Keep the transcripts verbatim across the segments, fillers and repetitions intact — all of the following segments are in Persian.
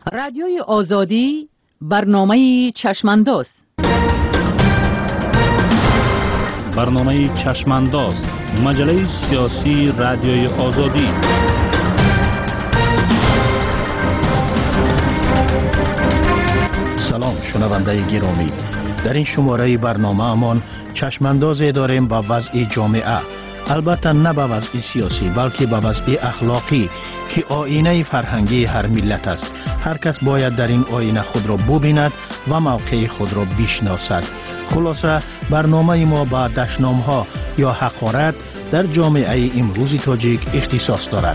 رادیوی آزادی برنامه چشمانداز برنامه چشمانداز مجله سیاسی رادیوی آزادی. سلام شنونده گرامی، در این شماره برنامه امان چشماندازی داریم با وضع جامعه، البته نه به وضع سیاسی بلکه به وضع اخلاقی که آینه فرهنگی هر ملت است. هر کس باید در این آینه خود را ببیند و موقع خود را بشناسد. خلاصه برنامه ما با دشنام ها یا حقارت در جامعه امروزی تاجیک اختصاص دارد.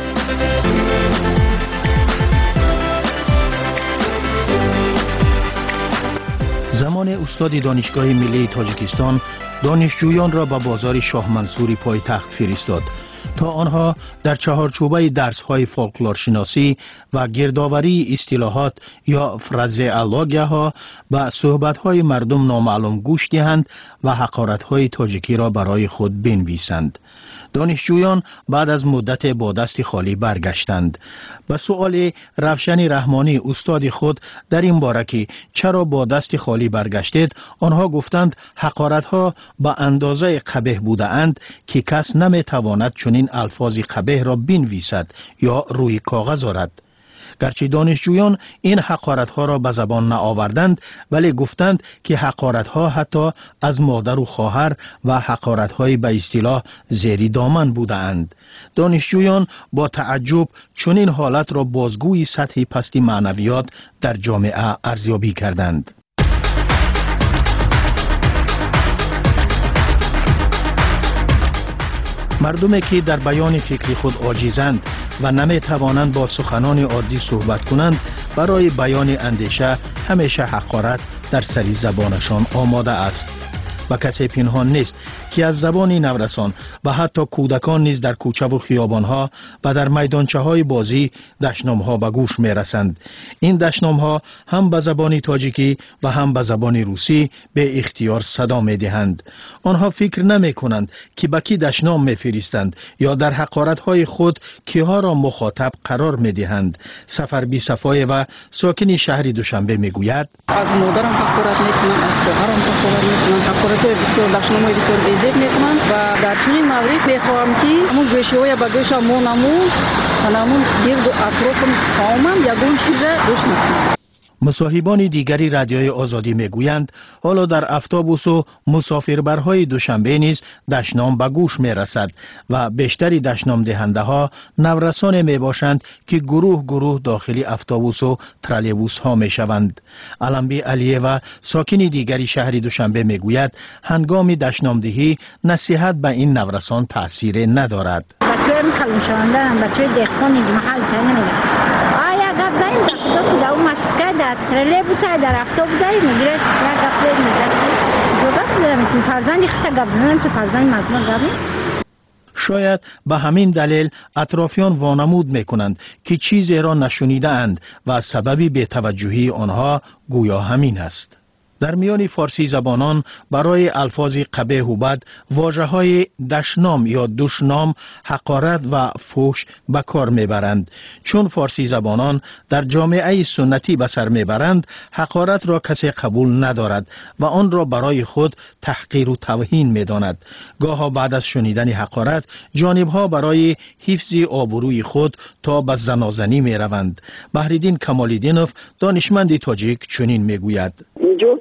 زمان استاد دانشگاه ملی تاجیکستان دانشجویان را به بازار شاه منصور پایتخت فرستاد تا آنها در چهارچوبه درس‌های فولکلورشناسی و گردآوری اصطلاحات یا فرازئولوژی ها به صحبت‌های مردم نامعلوم گوش دهند و حقارت‌های تاجیکی را برای خود بنویسند. دانشجویان بعد از مدت با دست خالی برگشتند. به سؤال روشن رحمانی استاد خود در این باره که چرا با دست خالی برگشتید، آنها گفتند حقارت‌ها به اندازه قبیح بوده اند که کس نمی‌تواند چنین الفاظ قبیح را بنویسد یا روی کاغذ آورد. گرچه دانشجویان این حقارت‌ها را به زبان نآوردند، ولی گفتند که حقارت‌ها حتی از مادر و خواهر و حقارت‌های به اصطلاح زیر دامن بودند. دانشجویان با تعجب چنین حالت را بازگوی سطح پست معنویات در جامعه ارزیابی کردند. مردمی که در بیان فکر خود عاجزند و نمی توانند با سخنان عادی صحبت کنند، برای بیان اندیشه همیشه حقارت در سری زبانشان آماده است. و کسی پنهان نیست که از زبان نورسان و حتی کودکان نیز در کوچه و خیابانها و در میدانچه های بازی دشنام ها به گوش می رسند. این دشنام ها هم به زبان تاجیکی و هم به زبان روسی به اختیار صدا می دهند. آنها فکر نمی کنند که به کی دشنام می فرستند یا در حقارت های خود کیها را مخاطب قرار می دهند. سفر بی صفای و ساکن شهر دوشنبه می گوید: از مادرم حقارت می کنند، از خواهرم حقارت می کنند، حقارت بسیار دشنام های بسیار بی‌زیب می کنند و در چنین مورد میخواهم که همون گوشی های با گوش ما نمون و نمون گرد و اطرافم تماما یگون چیز گوش میکنم. مصاحبان دیگری رادیوی آزادی میگویند حالا در اتوبوس و مسافربرهای دوشنبه نیز دشنام به گوش میرسد و بیشتری دشنام دهنده ها نورسان می باشند که گروه گروه داخل اتوبوس و ترالیبوس ها می شوند. علمبی علیه و ساکن دیگری شهر دوشنبه میگوید هنگام دشنام دهی نصیحت به این نورسان تاثیر ندارد. بچه‌های کلم شونده، بچه‌های دهقانی محل تنمیدن. گفتم که در اون مسکه در ترلیبوس در اتوبوس میگیره یا گفت میگه جواب دادم که فرزندی خطا گفت زدم تو فرزند مزمون گفت. شاید به همین دلیل اطرافیان وانمود میکنند که چیزی را نشنیده اند و سببی بی‌توجهی آنها گویا همین است. در میان فارسی زبانان برای الفاظ قبیح و بد واژه‌های دشنام یا دشنام، حقارت و فحش به کار میبرند. چون فارسی زبانان در جامعه سنتی به سر میبرند، حقارت را کسی قبول ندارد و آن را برای خود تحقیر و توهین میداند. گاها بعد از شنیدن حقارت جانبها برای حفظ آبروی خود تا به زنازنی میروند. بحرالدین کمال‌الدینوف دانشمند تاجیک چنین میگوید: اینجا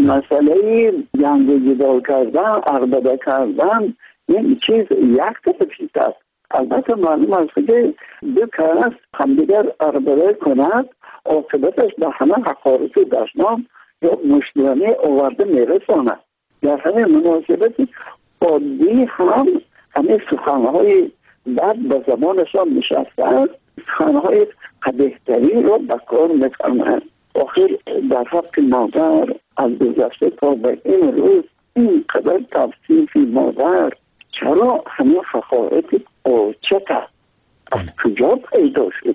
مسئله جنگ و جدال کردن، عربده کردن این چیز یک تفیت است. البته معلوم است که دو کس همدیگر عربده کند عاقبتش به همه حقارت و دشنام یا مشترانه آورده میرساند. در همه مناسبت عادی هم همه سخنهای بد به زبانشان نشسته است، سخنهای قبیح‌تری را به کار می‌فرمایند. آخر در حق مادر از گذشته تا به این روز این قدر توصیف مادر چرا همه حقارت قاچق از کجا پیدا شد؟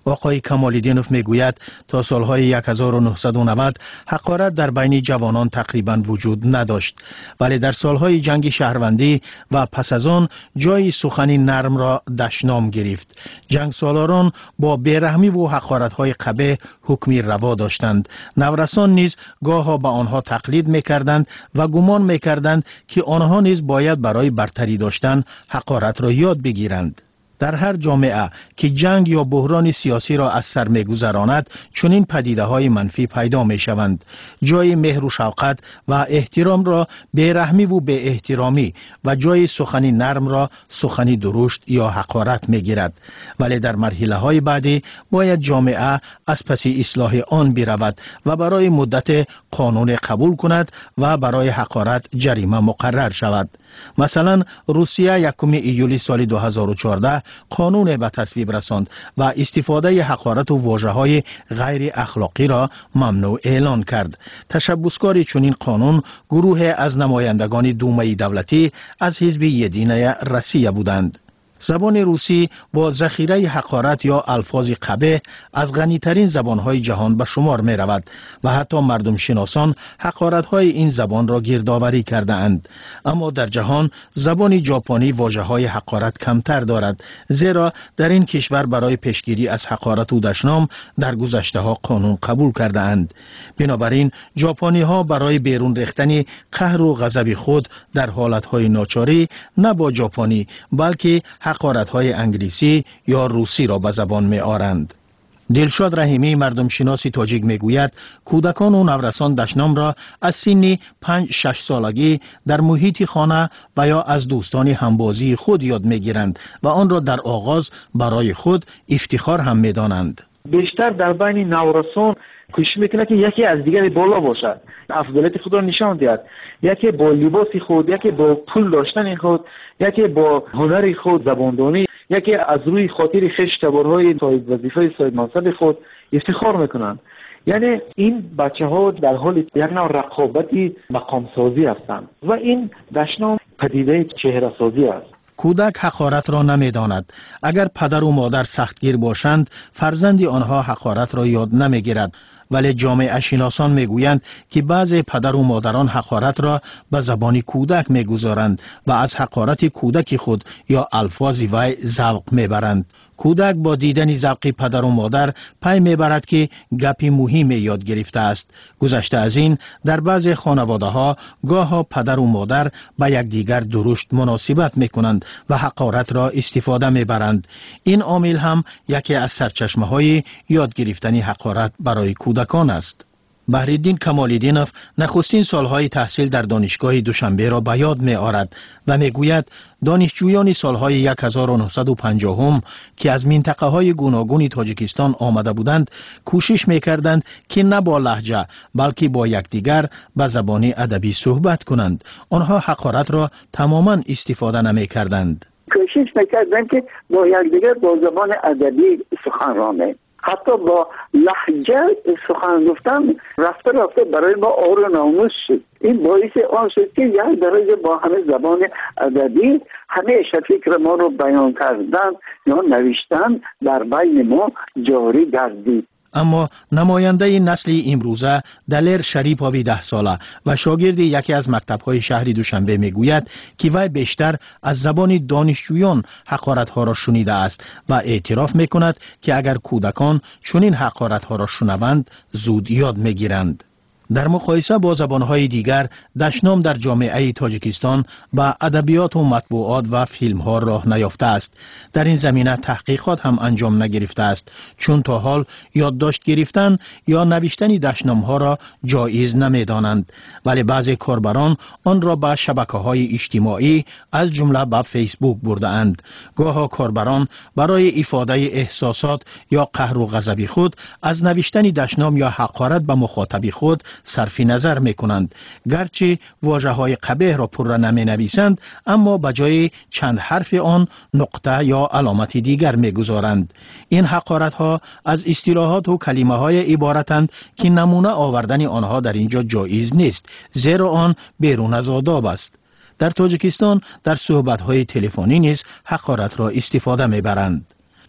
آقای کمال‌الدینوف میگوید تا سالهای هزار و نهصد و نود حقارت در بین جوانان تقریبا وجود نداشت، ولی در سالهای جنگ شهروندی و پس از آن جای سخنی نرم را دشنام گرفت. جنگ سالاران با بیرحمی و حقارت‌های قبیح حکمی روا داشتند. نورسان نیز گاه‌ها به آنها تقلید می‌کردند و گمان می‌کردند که آنها نیز باید برای برتری داشتن حقارت را یاد بگیرند. در هر جامعه که جنگ یا بحران سیاسی را از سر می‌گذراند چنین پدیده‌های منفی پیدا می‌شوند. جای مهر و شفقت و احترام را بی‌رحمی و بی احترامی و جای سخنی نرم را سخنی درشت یا حقارت می‌گیرد. ولی در مرحله‌های بعدی باید جامعه از پس اصلاح آن برود و برای مدت قانون قبول کند و برای حقارت جریمه مقرر شود. مثلا روسیه یکم ایولی سال دو هزار و چهارده قانون به تصویب رساند و استفاده حقارت و واژه‌های غیر اخلاقی را ممنوع اعلان کرد. تشبثکار چنین قانون گروه از نمایندگان دومه دولتی از حزب یدینه روسیه بودند. زبان روسی با ذخیره حقارت یا الفاظ قبیح از غنی‌ترین زبان‌های جهان به شمار می‌رود و حتی مردم شناسان حقارت‌های این زبان را گردآوری کرده‌اند. اما در جهان زبان ژاپنی واژه‌های حقارت کمتر دارد، زیرا در این کشور برای پیشگیری از حقارت و دشنام در گذشته‌ها قانون قبول کرده‌اند. بنابراین ژاپنی‌ها برای بیرون ریختن قهر و غضب خود در حالت‌های ناچاری نه با ژاپنی بلکه حقارت‌های انگلیسی یا روسی را به زبان می آورند. دلشاد رحیمی مردم شناسی تاجیک می گوید کودکان و نورسان دشنام را از سن پنج شش سالگی در محیط خانه و یا از دوستان همبازی خود یاد می گیرند و آن را در آغاز برای خود افتخار هم می دانند. بیشتر در بین نورسان کوشش میکنه که یکی از دیگری بالا باشد، افضلیت خود را نشان دهد، یکی با لباس خود، یکی با پول داشتن خود، یکی با هنر خود، زباندانی، یکی از روی خاطر خویش تبارهای صاحب وظیفه صاحب منصب خود افتخار میکنند. یعنی این بچه ها در حال یک نوع رقابتی مقام سازی هستند و این دشنام پدیده چهره سازی است. کودک حقارت را نمی‌داند. اگر پدر و مادر سختگیر باشند فرزند آنها حقارت را یاد نمی‌گیرد. ولی جامعه شناسان میگویند که بعضی پدر و مادران حقارت را به زبان کودک میگذارند و از حقارت کودک خود یا الفاظ وی ذوق میبرند. کودک با دیدن ذوق پدر و مادر پی میبرد که گپی مهم یاد گرفته است. گذشته از این در بعضی خانواده ها گاه ها پدر و مادر با یکدیگر درشت مناسبت میکنند و حقارت را استفاده میبرند. این عامل هم یکی از سرچشمه های یاد گرفتن حقارت برای کودکان است. بهرالدین کمال‌الدینوف نخستین سالهای تحصیل در دانشگاه دوشنبه را به یاد می آورد و می گوید دانشجویان سالهای هزار و نهصد و پنجاه هم که از منطقه های گوناگون تاجیکستان آمده بودند کوشش می کردند که نه با لهجه بلکه با یکدیگر به زبان ادبی صحبت کنند. آنها حقارت را تماما استفاده نمی کردند. کوشش می کردند که با یکدیگر با زبان ادبی سخنرانی، حتی با لهجه سخن گفتن رفته رفته برای ما عار و ناموس شد. این باعث آن شد که یک درجه با همه زبان ادبی همیشه فکر ما رو بیان کردن یا نوشتن در بین ما جاری گردید. اما نماینده نسل امروزه دلیر شریپاوی ده ساله و شاگرد یکی از مکتب‌های شهر دوشنبه میگوید که وی بیشتر از زبان دانشجویان حقارت‌ها را شنیده است و اعتراف میکند که اگر کودکان چنین حقارت‌ها را شنوند زود یاد میگیرند. در مقایسه با زبانهای دیگر دشنام در جامعه تاجیکستان با ادبیات و مطبوعات و فیلمها راه نیافته است. در این زمینه تحقیقات هم انجام نگرفته است، چون تا حال یادداشت گرفتن یا نوشتن دشنامها را جایز نمیدانند، ولی بعضی کاربران آن را به شبکه‌های اجتماعی از جمله به فیسبوک برده اند. گاهی کاربران برای افاده احساسات یا قهر و غضب خود از نوشتن دشنام یا حقارت به مخاطب خود صرفی نظر می کنند. گرچه واژه های قبیح را پر نمی نویسند، اما بجای چند حرف آن نقطه یا علامت دیگر می گذارند. این حقارت ها از اصطلاحات و کلمه های عبارتند که نمونه آوردن آنها در اینجا جایز نیست، زیرا آن بیرون از آداب است. در تاجیکستان در صحبت های تلفنی نیز حقارت را استفاده می برند.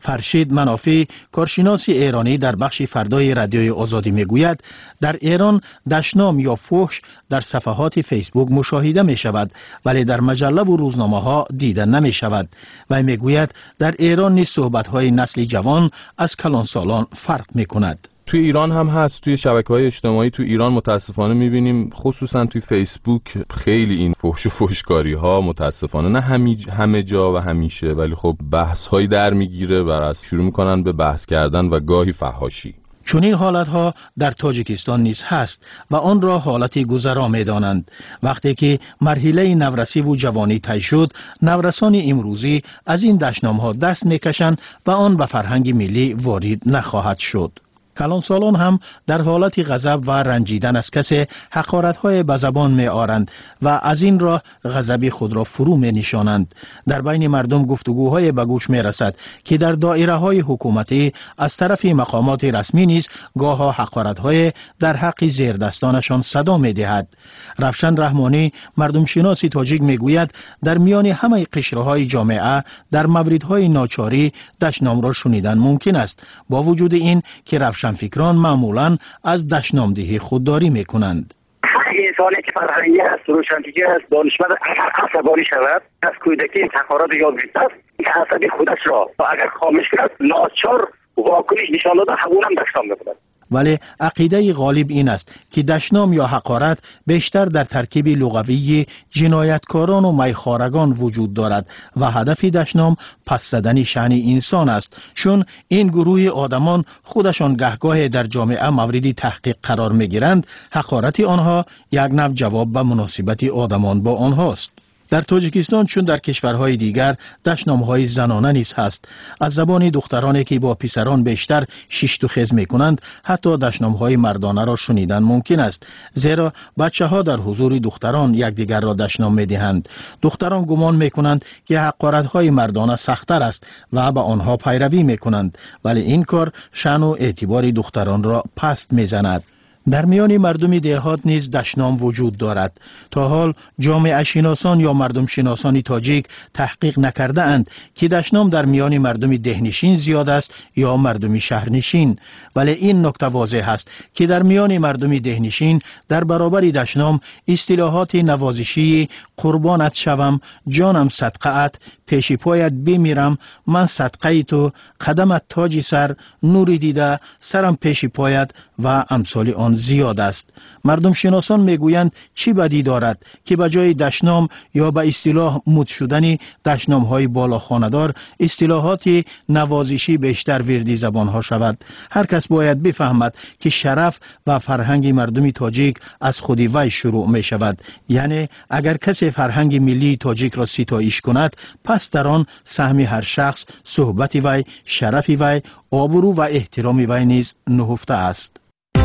فرشید منافی کارشناس ایرانی در بخش فردای رادیوی آزادی میگوید در ایران دشنام یا فحش در صفحات فیسبوک مشاهده می شود ولی در مجله و روزنامه ها دیده نمی شود و میگوید در ایران نیز صحبت های نسل جوان از کلان سالان فرق می کند. توی ایران هم هست، توی شبکه‌های اجتماعی توی ایران متاسفانه می‌بینیم خصوصا توی فیسبوک خیلی این فحش و فحشکاری‌ها متاسفانه نه همه همه جا و همیشه ولی خب بحث‌هایی در میگیره و از شروع می‌کنن به بحث کردن و گاهی فحاشی. چون این حالتها در تاجیکستان نیز هست و آن را حالتی گذرا می دانند. وقتی که مرحله نورسی و جوانی طی شد، نورسان امروزی از این دشنام‌ها دست می‌کشند و آن به فرهنگ ملی وارد نخواهد شد. کلان سالان هم در حالت غضب و رنجیدن از کسی حقارت‌های به زبان می آرند و از این راه غضب خود را فرو می نشانند. در بین مردم گفتگوهای به گوش می رسد که در دایره های حکومتی از طرف مقامات رسمی نیز گاه‌ها حقارت‌های در حق زیردستانشان صدا می دهد. رفشن رحمانی مردم شناسی تاجیک می گوید در میان همه قشرهای جامعه در موردهای ناچاری دشنام را شنیدن ممکن است، با وجود این که رفشن فکران معمولاً از دشنامدهی خودداری میکنند. انسانی که فرهنگی است، روشنفکر است، دانشمند اگر عصبانی شود از کودکی تفکرات یاد گرفته است که عصبی خودش را اگر خاموش کند ناچار واکنش نشان داده همون هم دشنام میکند. ولی عقیده غالب این است که دشنام یا حقارت بیشتر در ترکیب لغوی جنایتکاران و میخوارگان وجود دارد و هدف دشنام پس زدن شأن انسان است، چون این گروه آدمان خودشان گهگاه در جامعه مورد تحقیق قرار میگیرند. حقارت آنها یک نوع جواب به مناسبت آدمان با آنهاست. در تاجیکستان چون در کشورهای دیگر دشنام‌های زنانه نیز هست. از زبان دخترانی که با پسران بیشتر ششت و خز می‌کنند حتی دشنام‌های مردانه را شنیدن ممکن است، زیرا بچه‌ها در حضور دختران یکدیگر را دشنام می‌دهند. دختران گمان می‌کنند که حقارت‌های مردانه سخت‌تر است و به آنها پیروی می‌کنند، ولی این کار شأن و اعتبار دختران را پست می‌زند. در میان مردم دهات نیز دشنام وجود دارد. تا حال جامعه شناسان یا مردم شناسان تاجیک تحقیق نکرده اند که دشنام در میان مردم دهنشین زیاد است یا مردم شهرنشین، ولی این نکته واضح است که در میان مردم دهنشین در برابر دشنام اصطلاحات نوازشی قربانت شوم، جانم صدقه‌ات، پیش پایت بمیرم، من صدقه تو، قدمت تاج سر، نوری دیده، سرم پیش پایت و امثال آن زیاد است. مردم شناسان میگویند چی بدی دارد که به جای دشنام یا به اصطلاح مد شدن دشنام های بالا خاندار اصطلاحات نوازشی بیشتر وردی زبان ها شود. هر کس باید بفهمد که شرف و فرهنگ مردم تاجیک از خودی وی شروع می شود. یعنی اگر کسی فرهنگ ملی تاجیک را ستایش کند، پس در آن سهم هر شخص، صحبت وی، شرف وی، آبرو و احترام وی نیز نهفته است.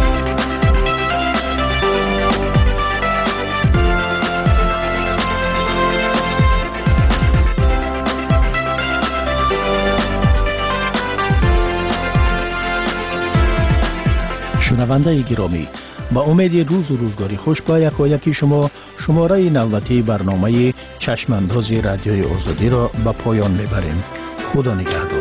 شنونده گرامی، با امید روز و روزگاری خوش با یکایکی شما شماره نوبتی برنامه چشمانداز رادیوی آزادی را به پایان میبریم. خدا نگهدار.